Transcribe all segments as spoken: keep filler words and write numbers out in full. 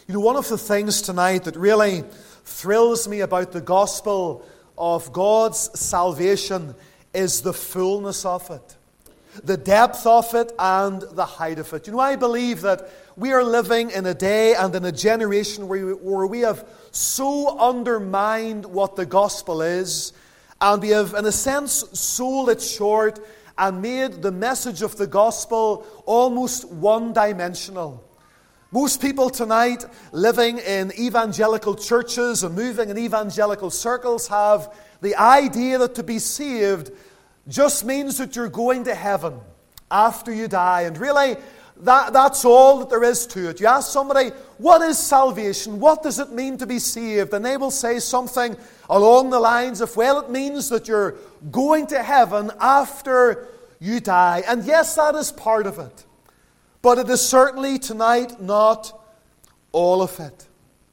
You know, one of the things tonight that really thrills me about the gospel of God's salvation is the fullness of it, the depth of it, and the height of it. You know, I believe that we are living in a day and in a generation where we, where we have so undermined what the gospel is, and we have, in a sense, sold it short and made the message of the gospel almost one-dimensional. Most people tonight living in evangelical churches and moving in evangelical circles have the idea that to be saved just means that you're going to heaven after you die. And really, that, that's all that there is to it. You ask somebody, what is salvation? What does it mean to be saved? And they will say something along the lines of, well, it means that you're going to heaven after you die. And yes, that is part of it. But it is certainly tonight not all of it.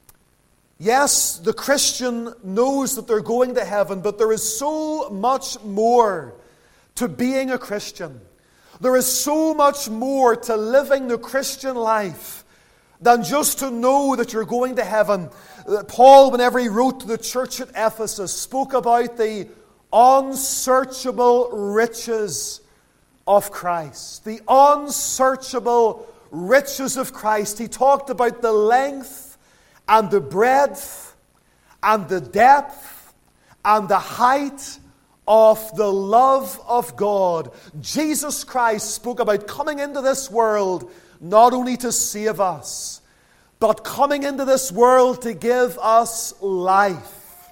Yes, the Christian knows that they're going to heaven, but there is so much more to being a Christian. There is so much more to living the Christian life than just to know that you're going to heaven. Paul, whenever he wrote to the church at Ephesus, spoke about the unsearchable riches of Christ. The unsearchable riches of Christ. He talked about the length and the breadth and the depth and the height of the love of God. Jesus Christ spoke about coming into this world not only to save us, but coming into this world to give us life,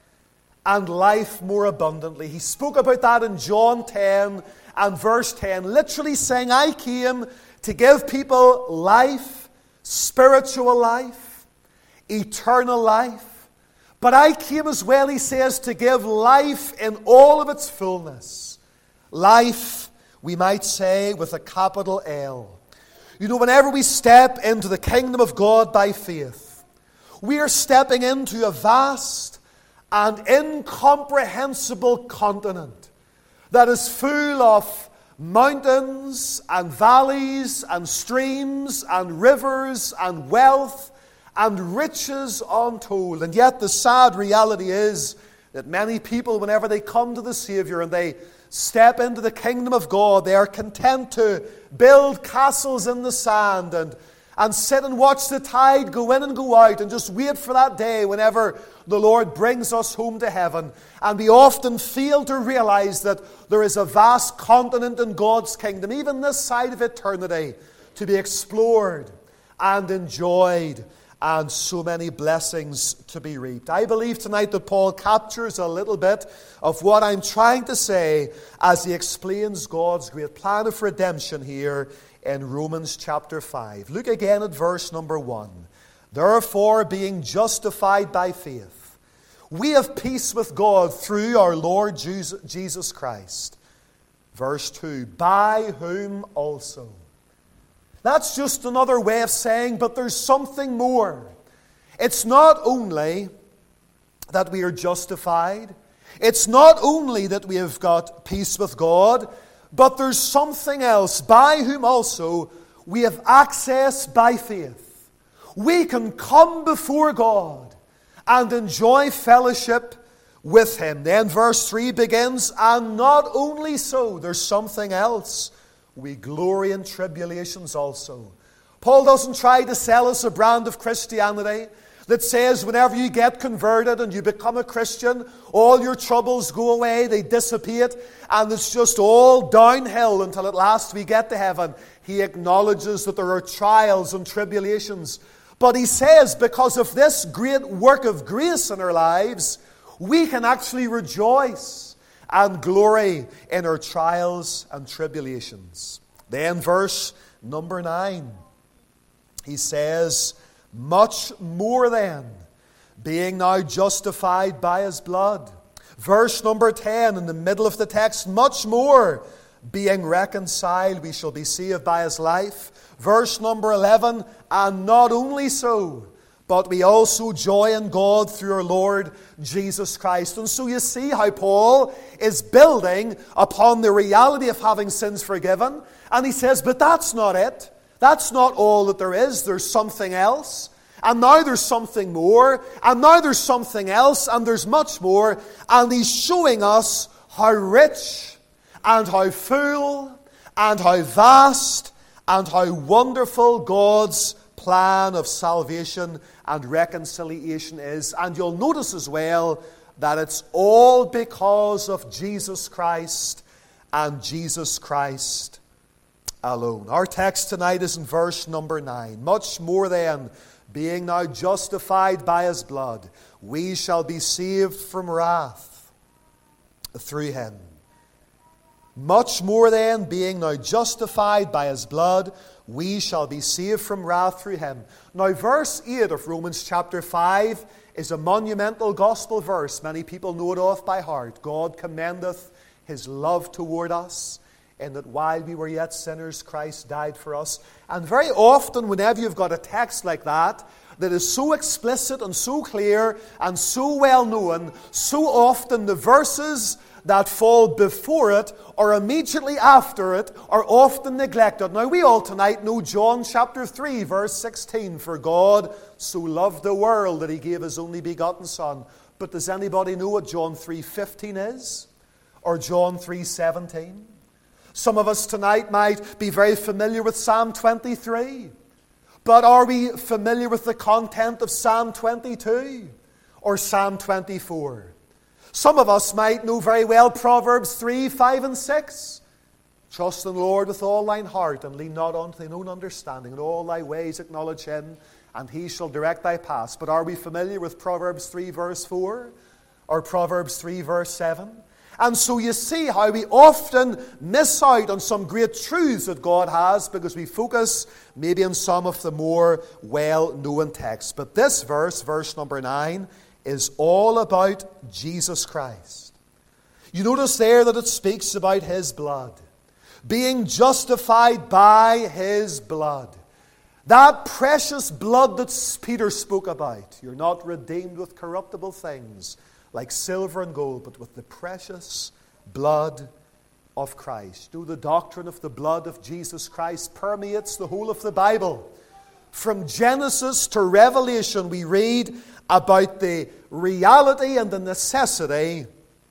and life more abundantly. He spoke about that in John ten and verse ten, literally saying, I came to give people life, spiritual life, eternal life. But I came as well, he says, to give life in all of its fullness. Life, we might say, with a capital L. You know, whenever we step into the kingdom of God by faith, we are stepping into a vast and incomprehensible continent that is full of mountains and valleys and streams and rivers and wealth and riches untold. And yet the sad reality is that many people, whenever they come to the Savior and they step into the kingdom of God, they are content to build castles in the sand and, and sit and watch the tide go in and go out and just wait for that day whenever the Lord brings us home to heaven. And we often fail to realize that there is a vast continent in God's kingdom, even this side of eternity, to be explored and enjoyed, and so many blessings to be reaped. I believe tonight that Paul captures a little bit of what I'm trying to say as he explains God's great plan of redemption here in Romans chapter five. Look again at verse number one. Therefore, being justified by faith, we have peace with God through our Lord Jesus Christ. Verse two, by whom also. That's just another way of saying, but there's something more. It's not only that we are justified. It's not only that we have got peace with God, but there's something else. By whom also we have access by faith. We can come before God and enjoy fellowship with Him. Then verse three begins, and not only so, there's something else. We glory in tribulations also. Paul doesn't try to sell us a brand of Christianity that says whenever you get converted and you become a Christian, all your troubles go away, they dissipate, and it's just all downhill until at last we get to heaven. He acknowledges that there are trials and tribulations. But he says because of this great work of grace in our lives, we can actually rejoice and glory in our trials and tribulations. Then verse number nine, he says, much more then, being now justified by His blood. Verse number ten, in the middle of the text, much more, being reconciled, we shall be saved by His life. Verse number eleven, and not only so, but we also joy in God through our Lord Jesus Christ. And so you see how Paul is building upon the reality of having sins forgiven. And he says, but that's not it. That's not all that there is. There's something else. And now there's something more. And now there's something else. And there's much more. And He's showing us how rich and how full and how vast and how wonderful God's plan of salvation and reconciliation is. And you'll notice as well that it's all because of Jesus Christ and Jesus Christ alone. Our text tonight is in verse number nine. Much more then, being now justified by His blood, we shall be saved from wrath through Him. Much more then, being now justified by His blood, we shall be saved from wrath through Him. Now, verse eight of Romans chapter five is a monumental gospel verse. Many people know it off by heart. God commendeth His love toward us, in that while we were yet sinners, Christ died for us. And very often, whenever you've got a text like that, that is so explicit and so clear and so well known, so often the verses that fall before it or immediately after it are often neglected. Now, we all tonight know John chapter three, verse sixteen. For God so loved the world that He gave His only begotten Son. But does anybody know what John three fifteen is? Or John three seventeen? Some of us tonight might be very familiar with Psalm twenty-three. But are we familiar with the content of Psalm twenty-two or Psalm twenty-four? Some of us might know very well Proverbs three, five, and six. Trust in the Lord with all thine heart, and lean not unto thine own understanding. In all thy ways acknowledge Him, and He shall direct thy paths. But are we familiar with Proverbs three, verse four? Or Proverbs three, verse seven? And so you see how we often miss out on some great truths that God has because we focus maybe on some of the more well-known texts. But this verse, verse number nine, is all about Jesus Christ. You notice there that it speaks about His blood. Being justified by His blood. That precious blood that Peter spoke about. You're not redeemed with corruptible things like silver and gold, but with the precious blood of Christ. You know, the doctrine of the blood of Jesus Christ permeates the whole of the Bible. From Genesis to Revelation, we read about the reality and the necessity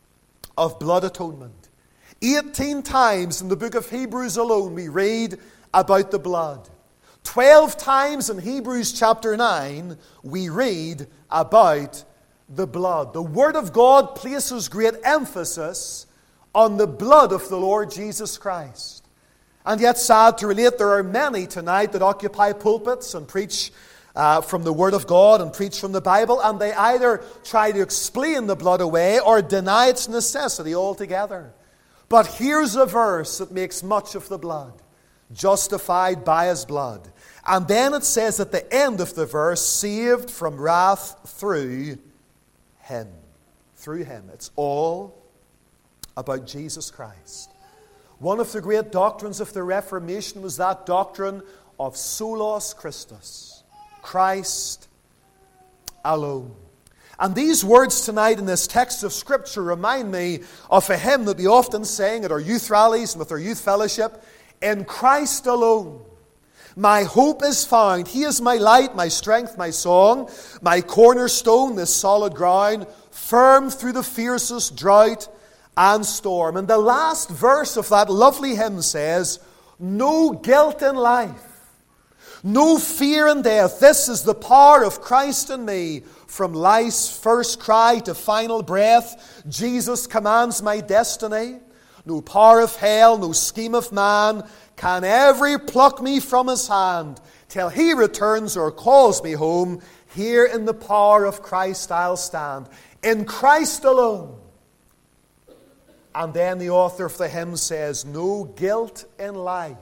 of blood atonement. Eighteen times in the book of Hebrews alone, we read about the blood. Twelve times in Hebrews chapter nine, we read about the blood. The Word of God places great emphasis on the blood of the Lord Jesus Christ. And yet, sad to relate, there are many tonight that occupy pulpits and preach uh, from the Word of God and preach from the Bible, and they either try to explain the blood away or deny its necessity altogether. But here's a verse that makes much of the blood. Justified by His blood. And then it says at the end of the verse, saved from wrath through Him. Through Him. It's all about Jesus Christ. One of the great doctrines of the Reformation was that doctrine of solos Christus. Christ alone. And these words tonight in this text of Scripture remind me of a hymn that we often sing at our youth rallies and with our youth fellowship. In Christ alone, my hope is found. He is my light, my strength, my song, my cornerstone, this solid ground, firm through the fiercest drought and storm. And the last verse of that lovely hymn says, no guilt in life, no fear in death. This is the power of Christ in me. From life's first cry to final breath, Jesus commands my destiny. No power of hell, no scheme of man can ever pluck me from His hand till He returns or calls me home. Here in the power of Christ I'll stand. In Christ alone. And then the author of the hymn says, no guilt in life,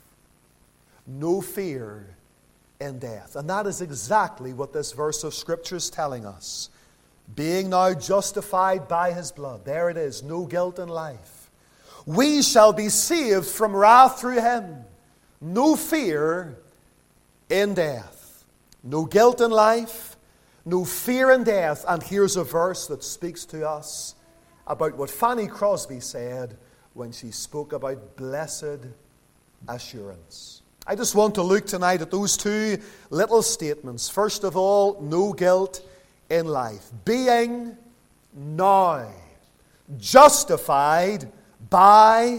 no fear in death. And that is exactly what this verse of Scripture is telling us. Being now justified by His blood. There it is, no guilt in life. We shall be saved from wrath through Him. No fear in death. No guilt in life. No fear in death. And here's a verse that speaks to us about what Fanny Crosby said when she spoke about blessed assurance. I just want to look tonight at those two little statements. First of all, no guilt in life. Being now justified by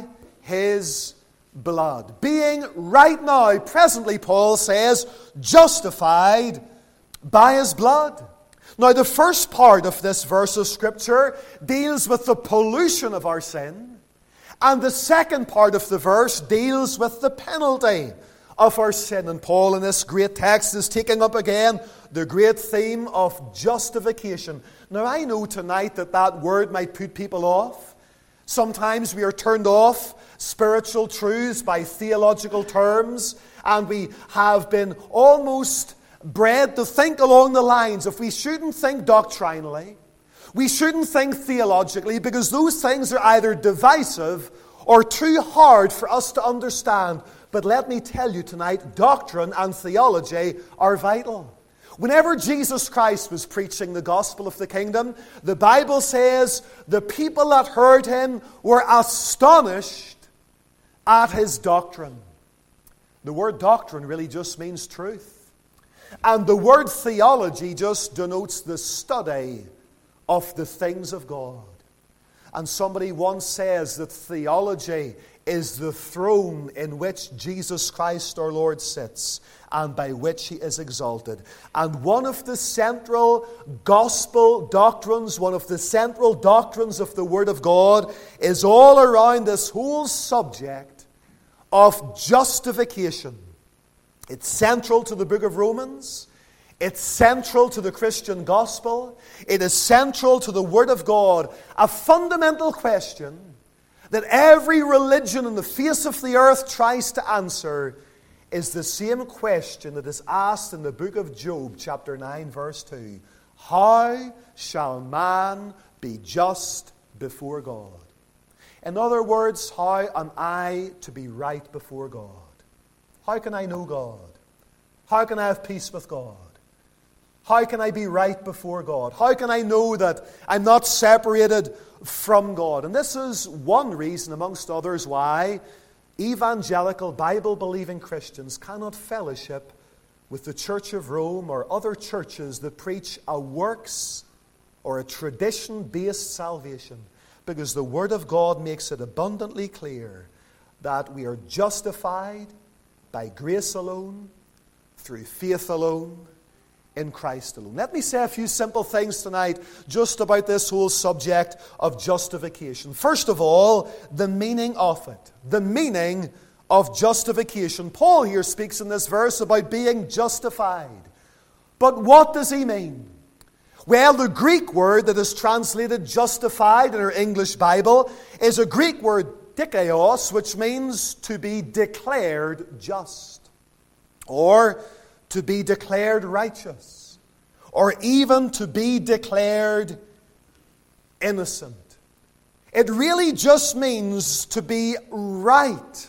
His blood. Being right now, presently, Paul says, justified by His blood. Now, the first part of this verse of Scripture deals with the pollution of our sin, and the second part of the verse deals with the penalty of our sin. And Paul in this great text is taking up again the great theme of justification. Now, I know tonight that that word might put people off. Sometimes we are turned off spiritual truths by theological terms, and we have been almost bred to think along the lines of we shouldn't think doctrinally, we shouldn't think theologically, because those things are either divisive or too hard for us to understand. But let me tell you tonight, doctrine and theology are vital. Whenever Jesus Christ was preaching the gospel of the kingdom, the Bible says the people that heard Him were astonished at His doctrine. The word doctrine really just means truth. And the word theology just denotes the study of the things of God. And somebody once says that theology is the throne in which Jesus Christ our Lord sits and by which He is exalted. And one of the central gospel doctrines, one of the central doctrines of the Word of God is all around this whole subject of justification. It's central to the book of Romans. It's central to the Christian gospel. It is central to the Word of God. A fundamental question that every religion on the face of the earth tries to answer is the same question that is asked in the book of Job, chapter nine, verse two. How shall man be just before God? In other words, how am I to be right before God? How can I know God? How can I have peace with God? How can I be right before God? How can I know that I'm not separated from God? And this is one reason, amongst others, why evangelical, Bible-believing Christians cannot fellowship with the Church of Rome or other churches that preach a works or a tradition-based salvation. Because the Word of God makes it abundantly clear that we are justified by grace alone, through faith alone, in Christ alone. Let me say a few simple things tonight just about this whole subject of justification. First of all, the meaning of it. The meaning of justification. Paul here speaks in this verse about being justified. But what does he mean? Well, the Greek word that is translated justified in our English Bible is a Greek word dikaios, which means to be declared just, or to be declared righteous, or even to be declared innocent. It really just means to be right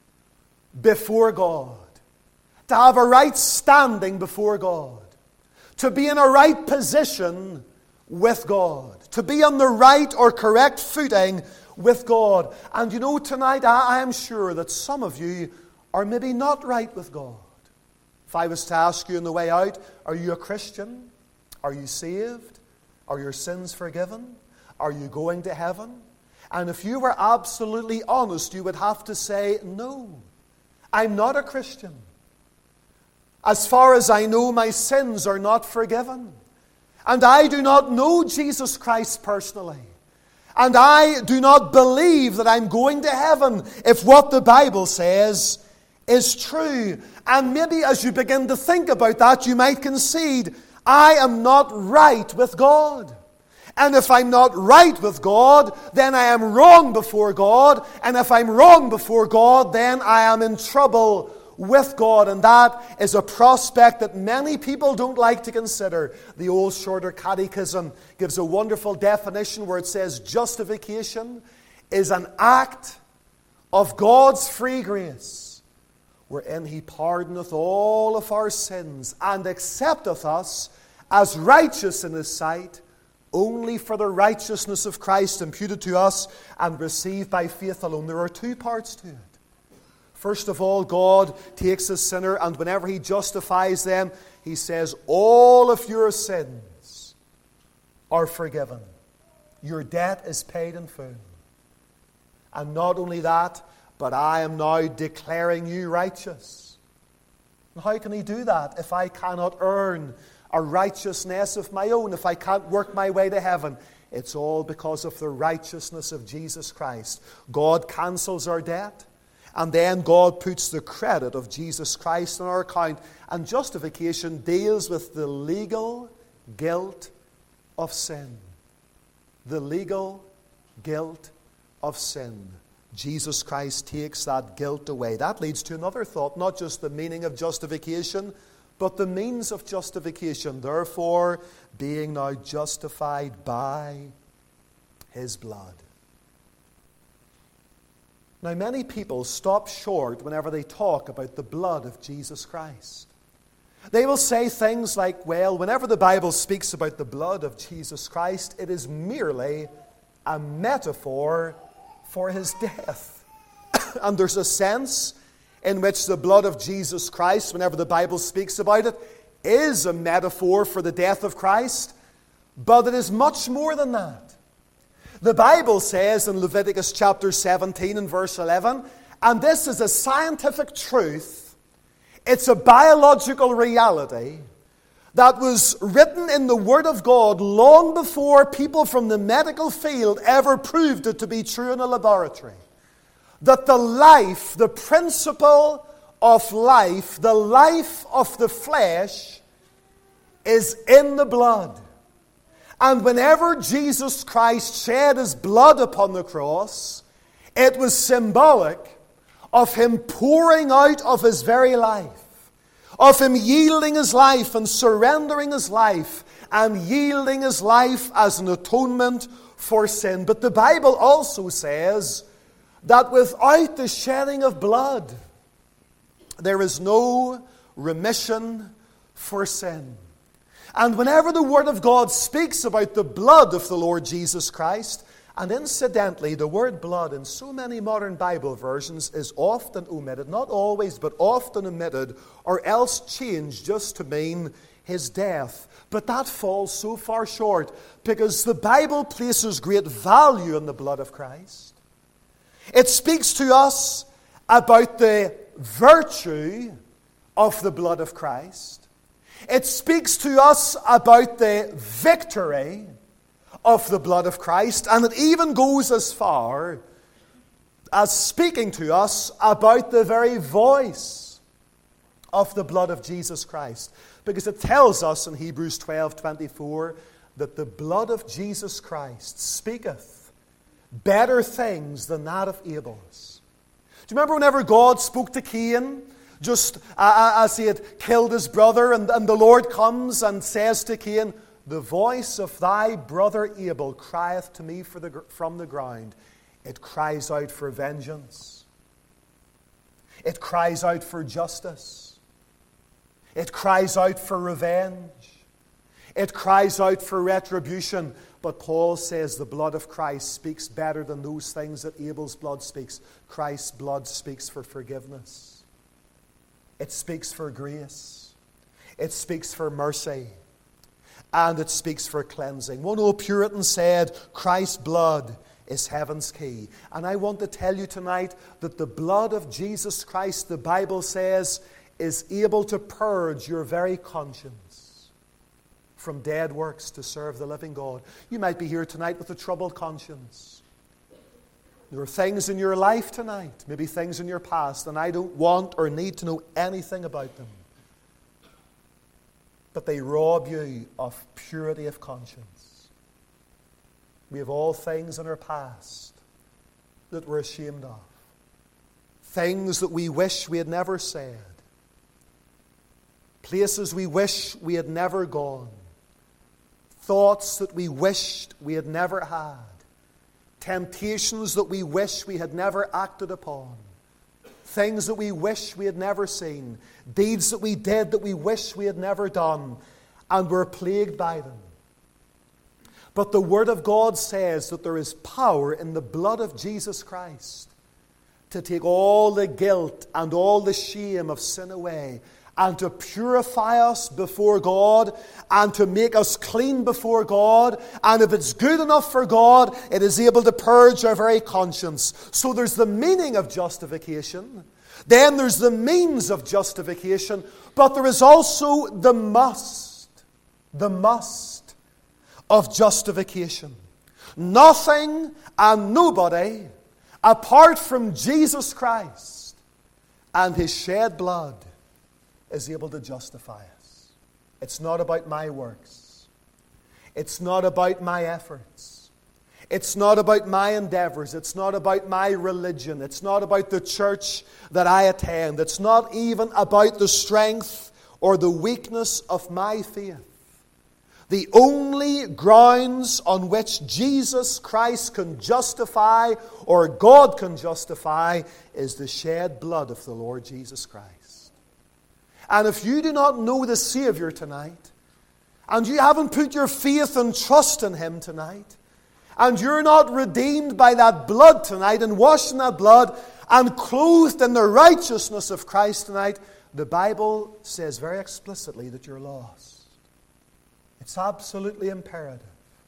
before God, to have a right standing before God, to be in a right position with God, to be on the right or correct footing with God. And you know, tonight I am sure that some of you are maybe not right with God. If I was to ask you on the way out, are you a Christian? Are you saved? Are your sins forgiven? Are you going to heaven? And if you were absolutely honest, you would have to say, no, I'm not a Christian. As far as I know, my sins are not forgiven. And I do not know Jesus Christ personally. And I do not believe that I'm going to heaven if what the Bible says is true. And maybe as you begin to think about that, you might concede, I am not right with God. And if I'm not right with God, then I am wrong before God. And if I'm wrong before God, then I am in trouble with God. And that is a prospect that many people don't like to consider. The old Shorter Catechism gives a wonderful definition where it says justification is an act of God's free grace, wherein He pardoneth all of our sins and accepteth us as righteous in His sight, only for the righteousness of Christ imputed to us and received by faith alone. There are two parts to it. First of all, God takes a sinner, and whenever He justifies them, He says, all of your sins are forgiven. Your debt is paid in full. And not only that, but I am now declaring you righteous. And how can He do that if I cannot earn a righteousness of my own, if I can't work my way to heaven? It's all because of the righteousness of Jesus Christ. God cancels our debt, and then God puts the credit of Jesus Christ on our account. And justification deals with the legal guilt of sin. The legal guilt of sin. Jesus Christ takes that guilt away. That leads to another thought, not just the meaning of justification, but the means of justification. Therefore, being now justified by His blood. Now, many people stop short whenever they talk about the blood of Jesus Christ. They will say things like, well, whenever the Bible speaks about the blood of Jesus Christ, it is merely a metaphor for His death. And there's a sense in which the blood of Jesus Christ, whenever the Bible speaks about it, is a metaphor for the death of Christ, but it is much more than that. The Bible says in Leviticus chapter seventeen and verse eleven, and this is a scientific truth, it's a biological reality that was written in the Word of God long before people from the medical field ever proved it to be true in a laboratory. That the life, the principle of life, the life of the flesh is in the blood. And whenever Jesus Christ shed His blood upon the cross, it was symbolic of Him pouring out of His very life, of Him yielding His life and surrendering His life and yielding His life as an atonement for sin. But the Bible also says that without the shedding of blood, there is no remission for sin. And whenever the Word of God speaks about the blood of the Lord Jesus Christ, and incidentally, the word blood in so many modern Bible versions is often omitted, not always, but often omitted, or else changed just to mean His death. But that falls so far short, because the Bible places great value on the blood of Christ. It speaks to us about the virtue of the blood of Christ. It speaks to us about the victory of the blood of Christ, and it even goes as far as speaking to us about the very voice of the blood of Jesus Christ. Because it tells us in Hebrews twelve twenty-four that the blood of Jesus Christ speaketh better things than that of Abel's. Do you remember whenever God spoke to Cain, just uh, as he had killed his brother, and, and the Lord comes and says to Cain, the voice of thy brother Abel crieth to me for the, from the ground. It cries out for vengeance. It cries out for justice. It cries out for revenge. It cries out for retribution. But Paul says the blood of Christ speaks better than those things that Abel's blood speaks. Christ's blood speaks for forgiveness. It speaks for grace. It speaks for mercy. And it speaks for cleansing. One old Puritan said, Christ's blood is heaven's key. And I want to tell you tonight that the blood of Jesus Christ, the Bible says, is able to purge your very conscience from dead works to serve the living God. You might be here tonight with a troubled conscience. There are things in your life tonight, maybe things in your past, and I don't want or need to know anything about them. But they rob you of purity of conscience. We have all things in our past that we're ashamed of. Things that we wish we had never said. Places we wish we had never gone. Thoughts that we wished we had never had. Temptations that we wish we had never acted upon. Things that we wish we had never seen. Deeds that we did that we wish we had never done. And we're plagued by them. But the Word of God says that there is power in the blood of Jesus Christ to take all the guilt and all the shame of sin away, and to purify us before God, and to make us clean before God. And if it's good enough for God, it is able to purge our very conscience. So there's the meaning of justification. Then there's the means of justification. But there is also the must. The must of justification. Nothing and nobody apart from Jesus Christ and His shed blood is able to justify us. It's not about my works. It's not about my efforts. It's not about my endeavors. It's not about my religion. It's not about the church that I attend. It's not even about the strength or the weakness of my faith. The only grounds on which Jesus Christ can justify, or God can justify, is the shed blood of the Lord Jesus Christ. And if you do not know the Savior tonight, and you haven't put your faith and trust in Him tonight, and you're not redeemed by that blood tonight, and washed in that blood, and clothed in the righteousness of Christ tonight, the Bible says very explicitly that you're lost. It's absolutely imperative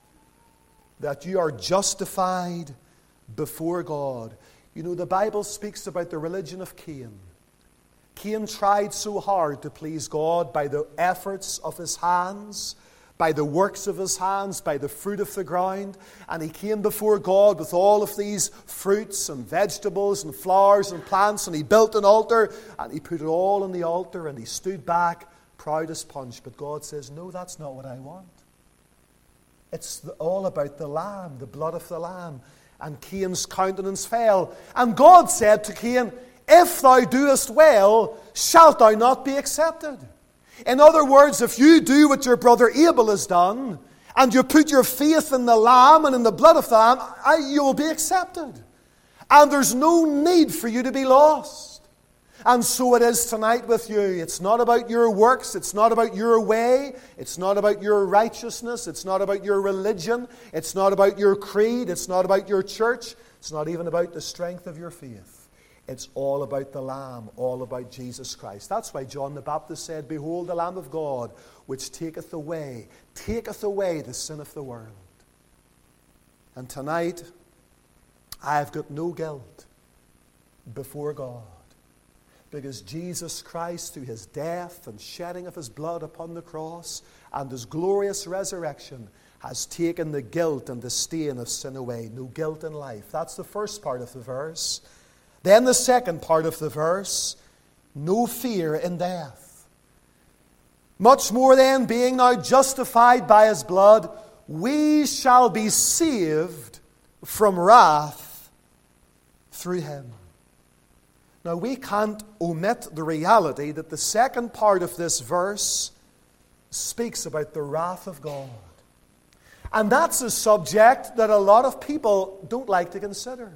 that you are justified before God. You know, the Bible speaks about the religion of Cain. Cain tried so hard to please God by the efforts of his hands, by the works of his hands, by the fruit of the ground. And he came before God with all of these fruits and vegetables and flowers and plants. And he built an altar and he put it all on the altar and he stood back proud as punch. But God says, no, that's not what I want. It's all about the lamb, the blood of the lamb. And Cain's countenance fell. And God said to Cain, if thou doest well, shalt thou not be accepted. In other words, if you do what your brother Abel has done, and you put your faith in the lamb and in the blood of the lamb, you will be accepted. And there's no need for you to be lost. And so it is tonight with you. It's not about your works. It's not about your way. It's not about your righteousness. It's not about your religion. It's not about your creed. It's not about your church. It's not even about the strength of your faith. It's all about the Lamb, all about Jesus Christ. That's why John the Baptist said, behold the Lamb of God, which taketh away, taketh away the sin of the world. And tonight, I have got no guilt before God, because Jesus Christ, through His death and shedding of His blood upon the cross and His glorious resurrection, has taken the guilt and the stain of sin away. No guilt in life. That's the first part of the verse. Then the second part of the verse, no fear in death. Much more then, being now justified by His blood, we shall be saved from wrath through Him. Now, we can't omit the reality that the second part of this verse speaks about the wrath of God. And that's a subject that a lot of people don't like to consider.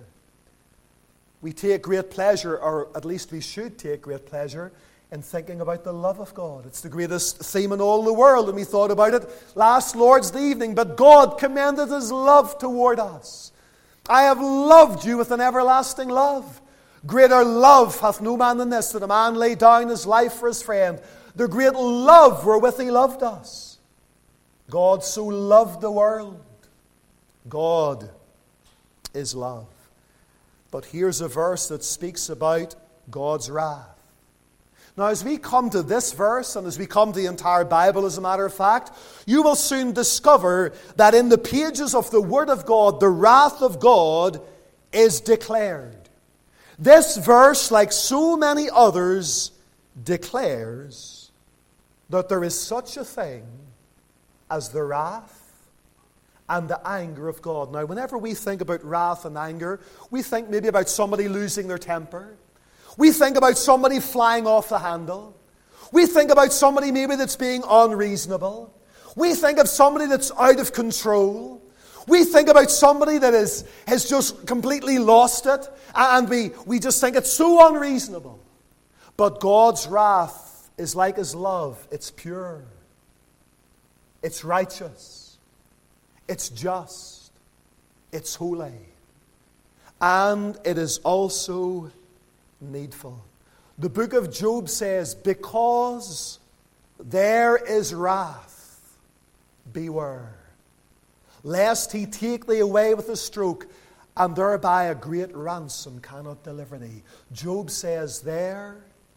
We take great pleasure, or at least we should take great pleasure, in thinking about the love of God. It's the greatest theme in all the world, and we thought about it last Lord's Day evening. But God commended His love toward us. I have loved you with an everlasting love. Greater love hath no man than this, that a man lay down his life for his friend. The great love wherewith He loved us. God so loved the world. God is love. But here's a verse that speaks about God's wrath. Now, as we come to this verse, and as we come to the entire Bible, as a matter of fact, you will soon discover that in the pages of the Word of God, the wrath of God is declared. This verse, like so many others, declares that there is such a thing as the wrath and the anger of God. Now, whenever we think about wrath and anger, we think maybe about somebody losing their temper. We think about somebody flying off the handle. We think about somebody maybe that's being unreasonable. We think of somebody that's out of control. We think about somebody that is, has just completely lost it, and we, we just think it's so unreasonable. But God's wrath is like His love. It's pure. It's righteous. It's just, it's holy, and it is also needful. The book of Job says, because there is wrath, beware, lest he take thee away with a stroke, and thereby a great ransom cannot deliver thee. Job says, there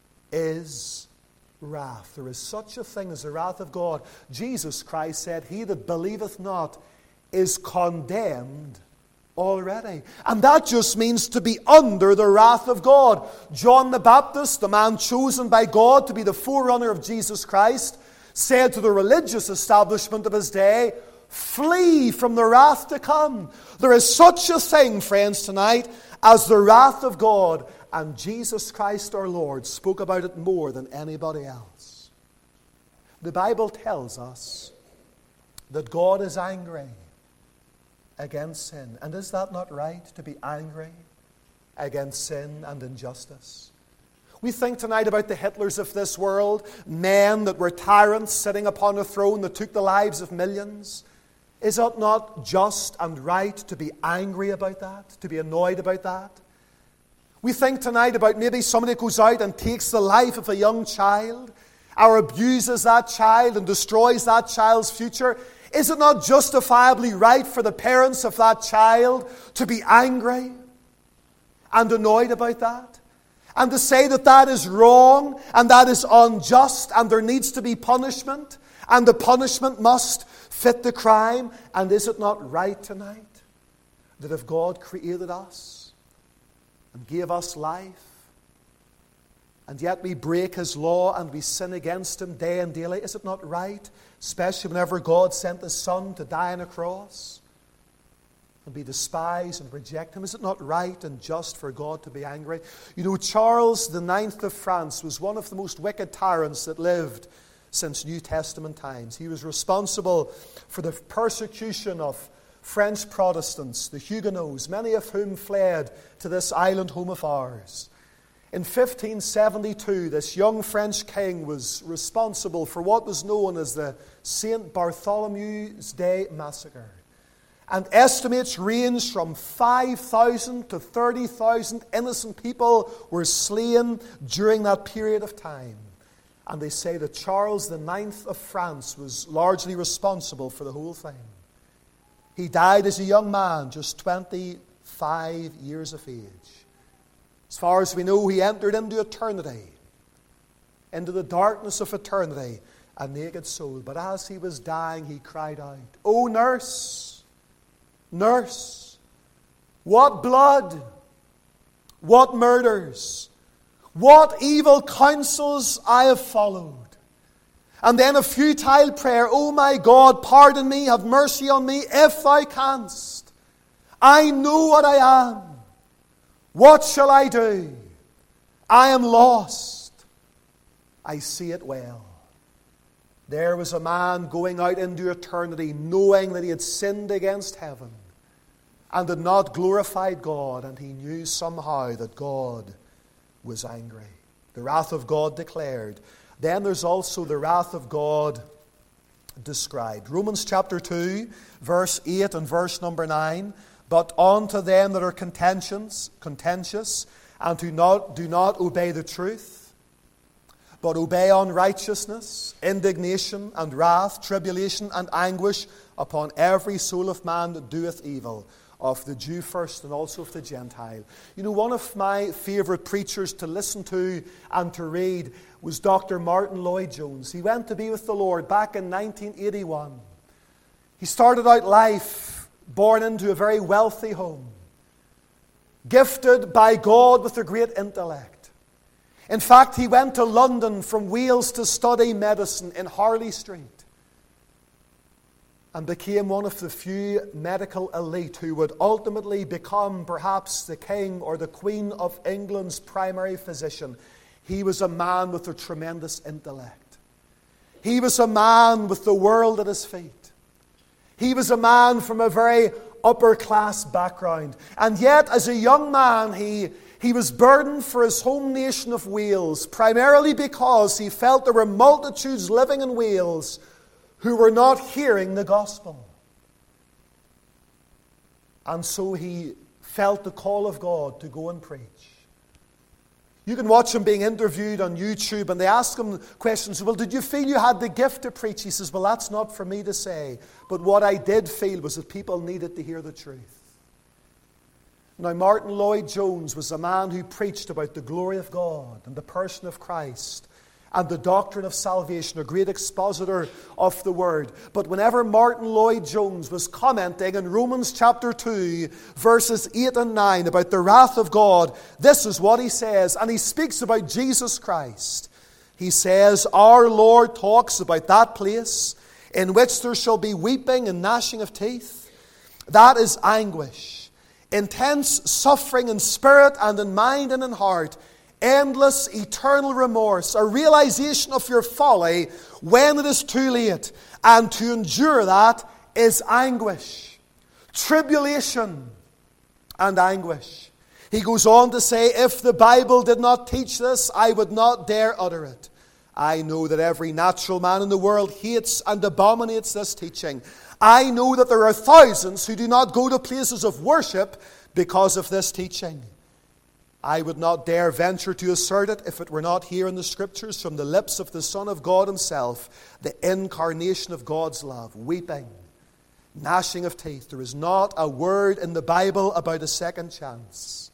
is wrath. There is such a thing as the wrath of God. Jesus Christ said, he that believeth not is condemned already. And that just means to be under the wrath of God. John the Baptist, the man chosen by God to be the forerunner of Jesus Christ, said to the religious establishment of his day, flee from the wrath to come. There is such a thing, friends, tonight as the wrath of God, and Jesus Christ our Lord spoke about it more than anybody else. The Bible tells us that God is angry against sin. And is that not right, to be angry against sin and injustice? We think tonight about the Hitlers of this world, men that were tyrants sitting upon a throne that took the lives of millions. Is it not just and right to be angry about that, to be annoyed about that? We think tonight about maybe somebody goes out and takes the life of a young child, or abuses that child and destroys that child's future. Is it not justifiably right for the parents of that child to be angry and annoyed about that? And to say that that is wrong and that is unjust and there needs to be punishment and the punishment must fit the crime? And is it not right tonight that if God created us and gave us life, and yet we break His law and we sin against Him day and daily, is it not right, especially whenever God sent His Son to die on a cross, and be despised and reject Him? Is it not right and just for God to be angry? You know, Charles the Ninth of France was one of the most wicked tyrants that lived since New Testament times. He was responsible for the persecution of French Protestants, the Huguenots, many of whom fled to this island home of ours. In fifteen seventy-two, this young French king was responsible for what was known as the Saint Bartholomew's Day Massacre. And estimates range from five thousand to thirty thousand innocent people were slain during that period of time. And they say that Charles the Ninth of France was largely responsible for the whole thing. He died as a young man, just twenty-five years of age. As far as we know, he entered into eternity, into the darkness of eternity, a naked soul. But as he was dying, he cried out, "O nurse, nurse, what blood, what murders, what evil counsels I have followed." And then a futile prayer, "O my God, pardon me, have mercy on me, if thou canst. I know what I am. What shall I do? I am lost. I see it well." There was a man going out into eternity knowing that he had sinned against heaven and had not glorified God, and he knew somehow that God was angry. The wrath of God declared. Then there's also the wrath of God described. Romans chapter two, verse eight and verse number nine. "But unto them that are contentious, contentious, and do not, do not obey the truth, but obey unrighteousness, indignation and wrath, tribulation and anguish upon every soul of man that doeth evil, of the Jew first and also of the Gentile." You know, one of my favorite preachers to listen to and to read was Doctor Martin Lloyd-Jones. He went to be with the Lord back in nineteen eighty-one. He started out life born into a very wealthy home, gifted by God with a great intellect. In fact, he went to London from Wales to study medicine in Harley Street, and became one of the few medical elite who would ultimately become perhaps the King or the Queen of England's primary physician. He was a man with a tremendous intellect. He was a man with the world at his feet. He was a man from a very upper-class background. And yet, as a young man, he, he was burdened for his home nation of Wales, primarily because he felt there were multitudes living in Wales who were not hearing the gospel. And so he felt the call of God to go and preach. You can watch him being interviewed on YouTube, and they ask him questions. Well, did you feel you had the gift to preach? He says, well, that's not for me to say. But what I did feel was that people needed to hear the truth. Now, Martin Lloyd-Jones was a man who preached about the glory of God and the person of Christ and the doctrine of salvation, a great expositor of the Word. But whenever Martin Lloyd-Jones was commenting in Romans chapter two, verses eight and nine about the wrath of God, this is what he says, and he speaks about Jesus Christ. He says, our Lord talks about that place in which there shall be weeping and gnashing of teeth. That is anguish, intense suffering in spirit and in mind and in heart, endless, eternal remorse, a realization of your folly when it is too late. And to endure that is anguish, tribulation, and anguish. He goes on to say, if the Bible did not teach this, I would not dare utter it. I know that every natural man in the world hates and abominates this teaching. I know that there are thousands who do not go to places of worship because of this teaching. I would not dare venture to assert it if it were not here in the Scriptures from the lips of the Son of God himself, the incarnation of God's love, weeping, gnashing of teeth. There is not a word in the Bible about a second chance.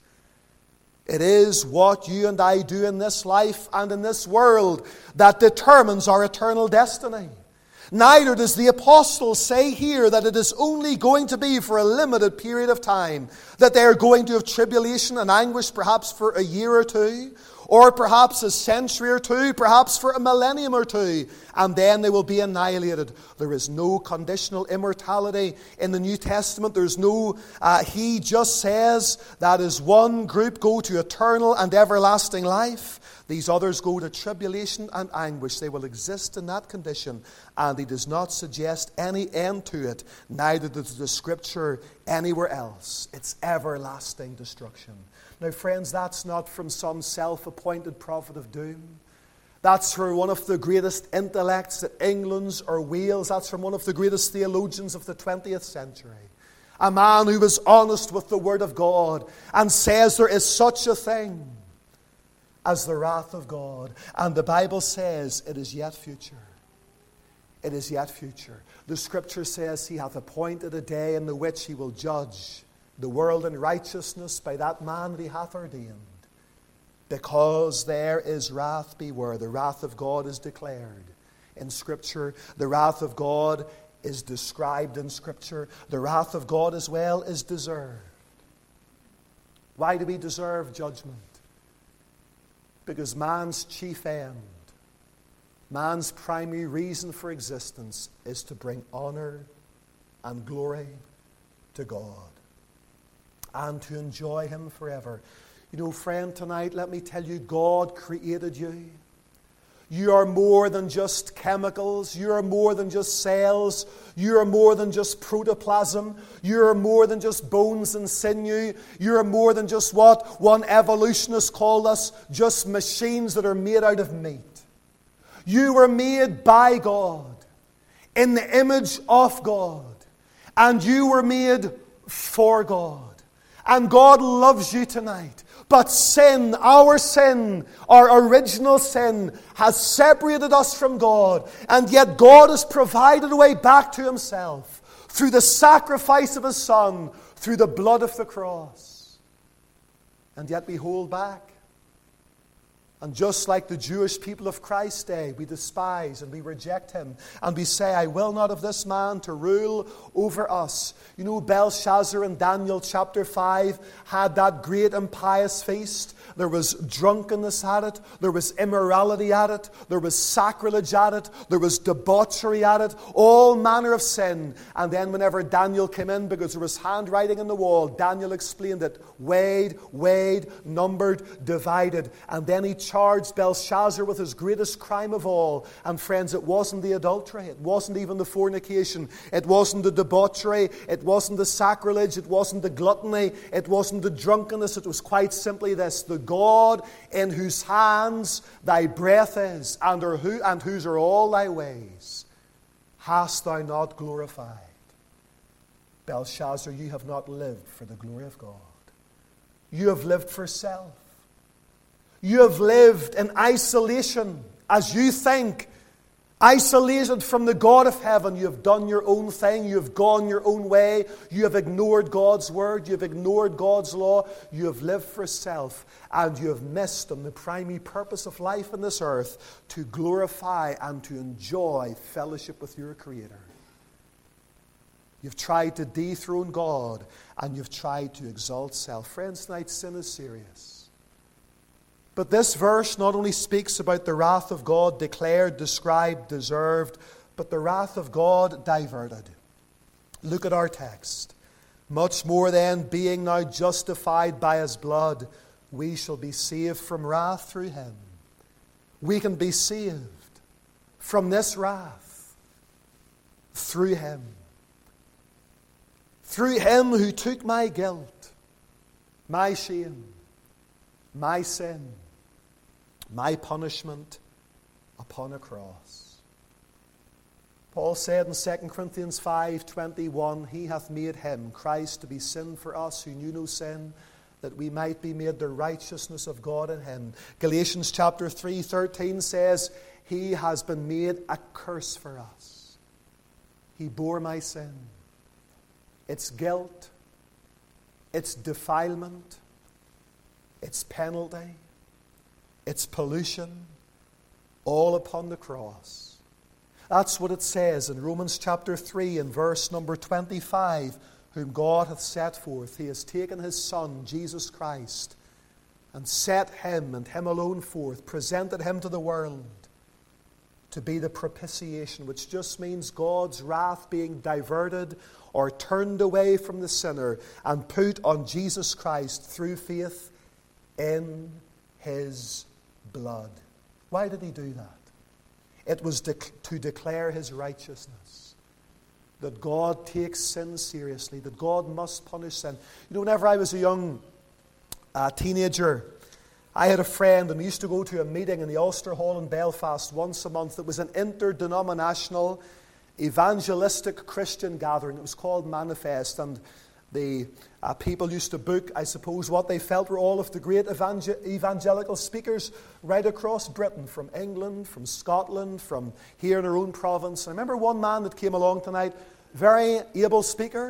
It is what you and I do in this life and in this world that determines our eternal destiny. Neither does the apostle say here that it is only going to be for a limited period of time, that they are going to have tribulation and anguish perhaps for a year or two, or perhaps a century or two, perhaps for a millennium or two, and then they will be annihilated. There is no conditional immortality in the New Testament. There's no, uh, he just says that as one group go to eternal and everlasting life, these others go to tribulation and anguish. They will exist in that condition, and he does not suggest any end to it, neither does the Scripture anywhere else. It's everlasting destruction. Now, friends, that's not from some self-appointed prophet of doom. That's from one of the greatest intellects that England's or Wales. That's from one of the greatest theologians of the twentieth century. A man who was honest with the Word of God and says there is such a thing as the wrath of God. And the Bible says it is yet future. It is yet future. The Scripture says he hath appointed a day in the which he will judge the world in righteousness by that man that he hath ordained. Because there is wrath, beware. The wrath of God is declared in Scripture. The wrath of God is described in Scripture. The wrath of God as well is deserved. Why do we deserve judgment? Because man's chief end, man's primary reason for existence is to bring honor and glory to God and to enjoy Him forever. You know, friend, tonight, let me tell you, God created you. You are more than just chemicals. You are more than just cells. You are more than just protoplasm. You are more than just bones and sinew. You are more than just what one evolutionist called us, just machines that are made out of meat. You were made by God, in the image of God, and you were made for God. And God loves you tonight. But sin, our sin, our original sin, has separated us from God. And yet God has provided a way back to Himself through the sacrifice of His Son, through the blood of the cross. And yet we hold back. And just like the Jewish people of Christ's day, we despise and we reject Him. And we say, I will not have this man to rule over us. You know, Belshazzar in Daniel chapter five had that great and pious feast. There was drunkenness at it. There was immorality at it. There was sacrilege at it. There was debauchery at it. All manner of sin. And then whenever Daniel came in, because there was handwriting on the wall, Daniel explained it. Weighed, weighed, numbered, divided. And then he charged Belshazzar with his greatest crime of all. And friends, it wasn't the adultery. It wasn't even the fornication. It wasn't the debauchery. It wasn't the sacrilege. It wasn't the gluttony. It wasn't the drunkenness. It was quite simply this: the God in whose hands thy breath is, and, are who, and whose are all thy ways, hast thou not glorified? Belshazzar, you have not lived for the glory of God. You have lived for self. You have lived in isolation as you think, isolated from the God of heaven. You have done your own thing. You have gone your own way. You have ignored God's word. You have ignored God's law. You have lived for self. And you have missed on the primary purpose of life on this earth, to glorify and to enjoy fellowship with your Creator. You've tried to dethrone God, and you've tried to exalt self. Friends, tonight sin is serious. But this verse not only speaks about the wrath of God declared, described, deserved, but the wrath of God diverted. Look at our text. Much more then, being now justified by His blood, we shall be saved from wrath through Him. We can be saved from this wrath through Him. Through Him who took my guilt, my shame, my sin, my punishment upon a cross. Paul said in Second Corinthians five twenty-one, He hath made Him, Christ, to be sin for us who knew no sin, that we might be made the righteousness of God in Him. Galatians chapter three thirteen says, He has been made a curse for us. He bore my sin, its guilt, its defilement, its penalty, its pollution, all upon the cross. That's what it says in Romans chapter three and verse number twenty-five. Whom God hath set forth. He has taken His Son, Jesus Christ, and set Him and Him alone forth, presented Him to the world to be the propitiation, which just means God's wrath being diverted or turned away from the sinner and put on Jesus Christ through faith in His blood. Why did He do that? It was de- to declare His righteousness. That God takes sin seriously, that God must punish sin. You know, whenever I was a young uh, teenager, I had a friend, and we used to go to a meeting in the Ulster Hall in Belfast once a month. It was an interdenominational, evangelistic Christian gathering. It was called Manifest, and the uh, people used to book, I suppose, what they felt were all of the great evangel- evangelical speakers right across Britain, from England, from Scotland, from here in our own province. And I remember one man that came along tonight, very able speaker,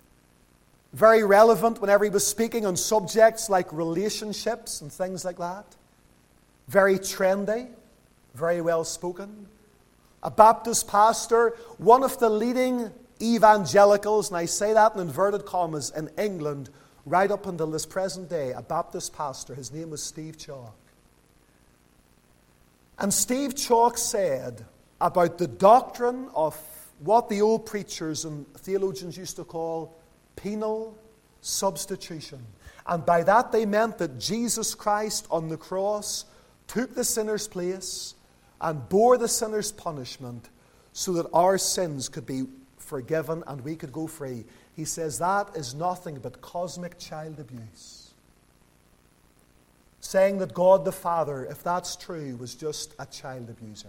very relevant whenever he was speaking on subjects like relationships and things like that. Very trendy, very well spoken. A Baptist pastor, one of the leading evangelicals, and I say that in inverted commas, in England, right up until this present day, a Baptist pastor. His name was Steve Chalk. And Steve Chalk said about the doctrine of what the old preachers and theologians used to call penal substitution. And by that they meant that Jesus Christ on the cross took the sinner's place and bore the sinner's punishment so that our sins could be forgiven and we could go free. He says that is nothing but cosmic child abuse. Saying that God the Father, if that's true, was just a child abuser.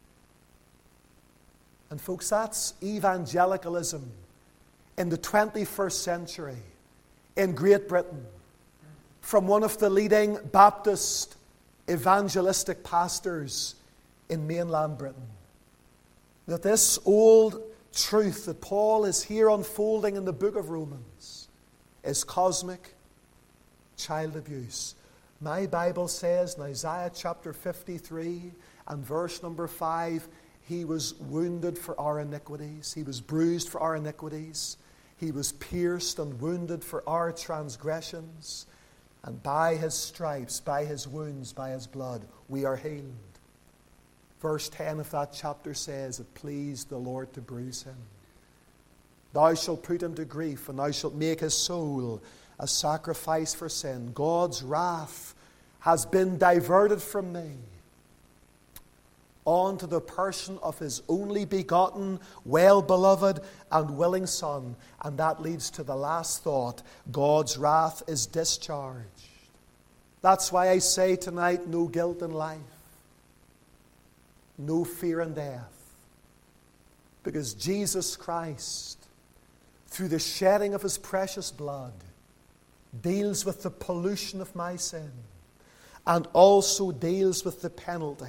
And folks, that's evangelicalism in the twenty-first century in Great Britain, from one of the leading Baptist evangelistic pastors in mainland Britain. That this old truth that Paul is here unfolding in the book of Romans is cosmic child abuse. My Bible says in Isaiah chapter fifty-three and verse number five, He was wounded for our iniquities. He was bruised for our iniquities. He was pierced and wounded for our transgressions. And by His stripes, by His wounds, by His blood, we are healed. Verse ten of that chapter says, It pleased the Lord to bruise Him. Thou shalt put Him to grief, and thou shalt make His soul a sacrifice for sin. God's wrath has been diverted from me onto the person of His only begotten, well-beloved, and willing Son. And that leads to the last thought. God's wrath is discharged. That's why I say tonight, no guilt in life. No fear in death. Because Jesus Christ, through the shedding of His precious blood, deals with the pollution of my sin and also deals with the penalty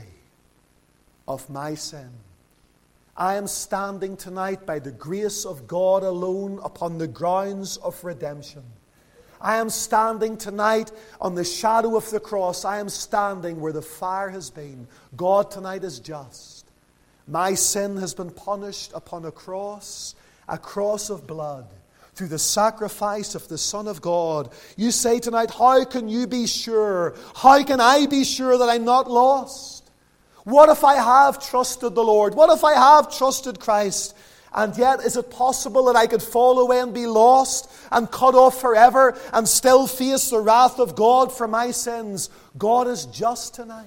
of my sin. I am standing tonight by the grace of God alone upon the grounds of redemption. I am standing tonight on the shadow of the cross. I am standing where the fire has been. God tonight is just. My sin has been punished upon a cross, a cross of blood, through the sacrifice of the Son of God. You say tonight, how can you be sure? How can I be sure that I'm not lost? What if I have trusted the Lord? What if I have trusted Christ? And yet, is it possible that I could fall away and be lost and cut off forever and still face the wrath of God for my sins? God is just tonight.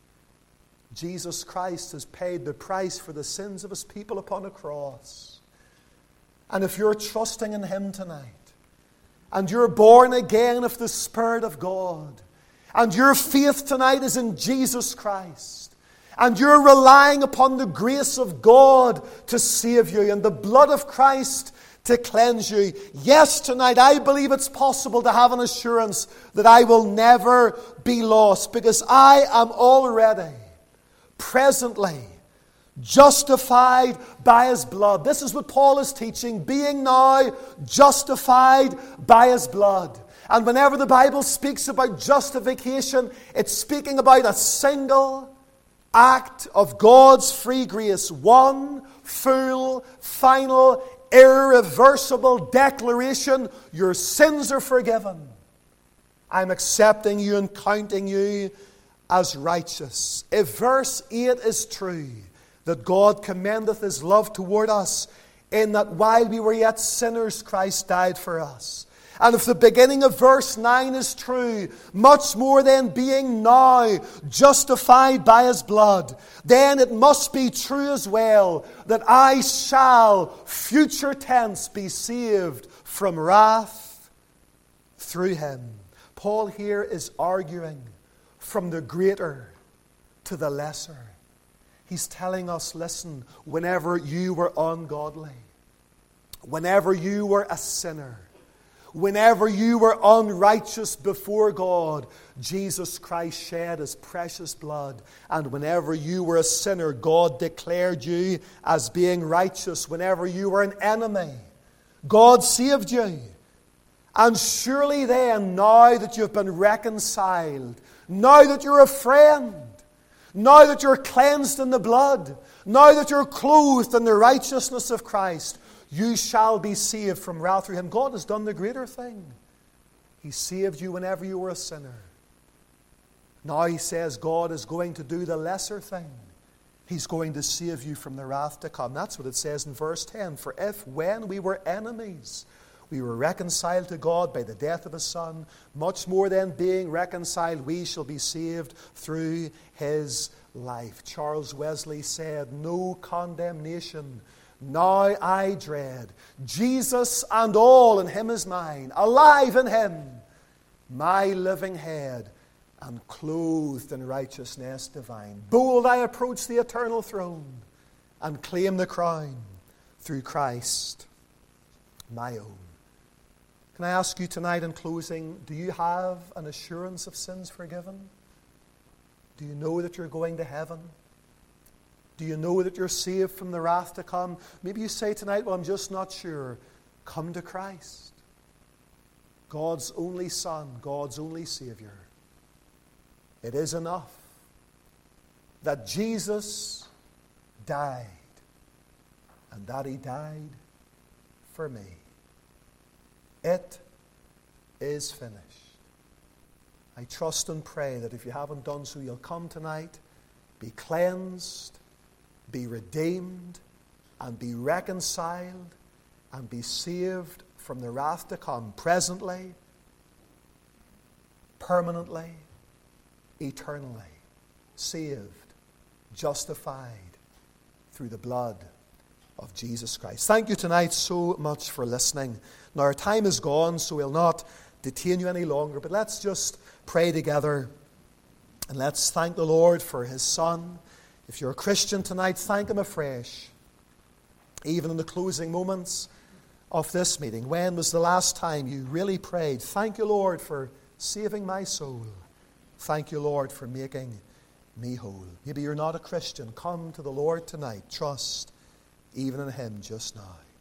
Jesus Christ has paid the price for the sins of His people upon a cross. And if you're trusting in Him tonight, and you're born again of the Spirit of God, and your faith tonight is in Jesus Christ, and you're relying upon the grace of God to save you and the blood of Christ to cleanse you, yes, tonight I believe it's possible to have an assurance that I will never be lost, because I am already, presently, justified by His blood. This is what Paul is teaching, being now justified by His blood. And whenever the Bible speaks about justification, it's speaking about a single act of God's free grace. One full, final, irreversible declaration. Your sins are forgiven. I'm accepting you and counting you as righteous. If verse eight is true, that God commendeth His love toward us, in that while we were yet sinners, Christ died for us. And if the beginning of verse nine is true, much more than being now justified by His blood, then it must be true as well that I shall, future tense, be saved from wrath through Him. Paul here is arguing from the greater to the lesser. He's telling us, listen, whenever you were ungodly, whenever you were a sinner, whenever you were unrighteous before God, Jesus Christ shed His precious blood. And whenever you were a sinner, God declared you as being righteous. Whenever you were an enemy, God saved you. And surely then, now that you've been reconciled, now that you're a friend, now that you're cleansed in the blood, now that you're clothed in the righteousness of Christ, you shall be saved from wrath through Him. God has done the greater thing. He saved you whenever you were a sinner. Now He says God is going to do the lesser thing. He's going to save you from the wrath to come. That's what it says in verse ten. For if when we were enemies, we were reconciled to God by the death of His Son, much more than being reconciled, we shall be saved through His life. Charles Wesley said, no condemnation now I dread. Jesus and all in Him is mine, alive in Him, my living head, and clothed in righteousness divine. Bold I approach the eternal throne, and claim the crown through Christ, my own. Can I ask you tonight in closing, do you have an assurance of sins forgiven? Do you know that you're going to heaven? Do you know that you're saved from the wrath to come? Maybe you say tonight, well, I'm just not sure. Come to Christ. God's only Son, God's only Savior. It is enough that Jesus died, and that He died for me. It is finished. I trust and pray that if you haven't done so, you'll come tonight, be cleansed, be redeemed, and be reconciled, and be saved from the wrath to come, presently, permanently, eternally. Saved, justified through the blood of Jesus Christ. Thank you tonight so much for listening. Now our time is gone, so we'll not detain you any longer, but let's just pray together, and let's thank the Lord for His Son. If you're a Christian tonight, thank Him afresh. Even in the closing moments of this meeting, when was the last time you really prayed, thank you, Lord, for saving my soul. Thank you, Lord, for making me whole. Maybe you're not a Christian. Come to the Lord tonight. Trust even in Him just now.